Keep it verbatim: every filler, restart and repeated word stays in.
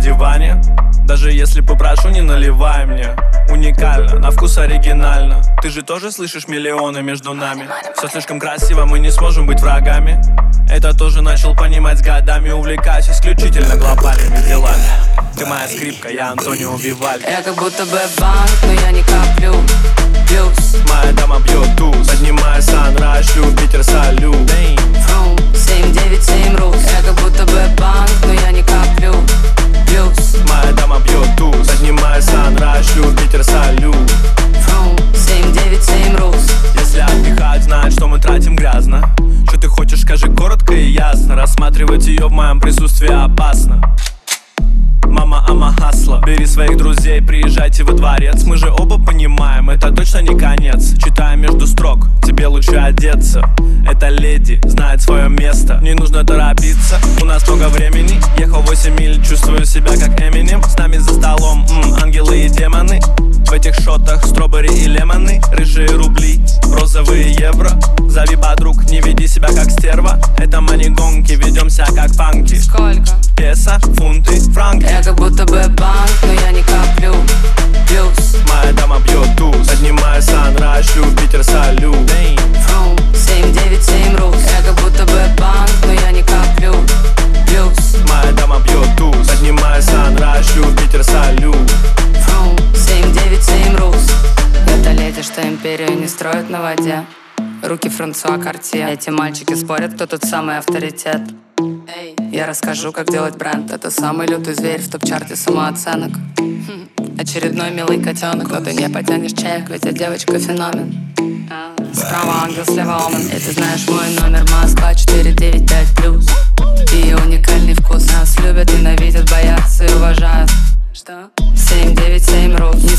диване. Даже если попрошу, не наливай мне. Уникально, на вкус оригинально. Ты же тоже слышишь миллионы между нами. Все слишком красиво, мы не сможем быть врагами. Это тоже начал понимать с годами. Увлекаюсь исключительно глобальными делами. Ты моя скрипка, я Антонио Вивальди. Я как будто бы банк, но я не коплю плюс. Моя дама бьет туз, поднимая санрайз, шлю Питер, салют. Фрум, семь девять семь рус. Я как будто бы банк, но я не коплю плюс. Моя дама бьет туз, поднимая санрайз, шлю Питер, салют. Фрум, семь девять семь рус. Если отдыхать, знают, что мы тратим грязно. Что ты хочешь, скажи коротко и ясно. Рассматривать ее в моем присутствии опасно. Мама, ама, хасла. Бери своих друзей, приезжайте во дворец. Мы же оба понимаем, это точно не конец. Читая между строк, тебе лучше одеться. Эта леди знает свое место. Не нужно торопиться, у нас много времени. Ехал восемь миль, чувствую себя как Эминем. С нами за столом, м, ангелы и демоны. В этих шотах стробери и лемоны. Рыжие рубли, розовые евро. Зови подруг, не веди себя как стерва. Это мани-гонки, ведемся как панки. Сколько? Песо, фунты, франки. Я как будто бы банк, но я не коплю плюс. Моя дама бьет туз, поднимая санрайз, шлю Питер, салют. Фрум, семь девять семь рус. Я как будто бы банк, но я не коплю плюс. Моя дама бьет туз, поднимая санрайз, шлю Питер, салют. Фрум, семь девять семь рус. Это леди, что империю не строит на воде. Руки Франсуа Картье. Эти мальчики спорят, кто тут самый авторитет. Я расскажу, как делать бренд. Это самый лютый зверь в топ-чарте самооценок. Очередной милый котенок, но ты не потянешь чек, ведь я девочка феномен. Справа ангел, слева омен. И ты знаешь мой номер, Москва четыре девять пять плюс. И уникальный вкус. Нас любят, ненавидят, боятся и уважают. Что? семь девять семь рус.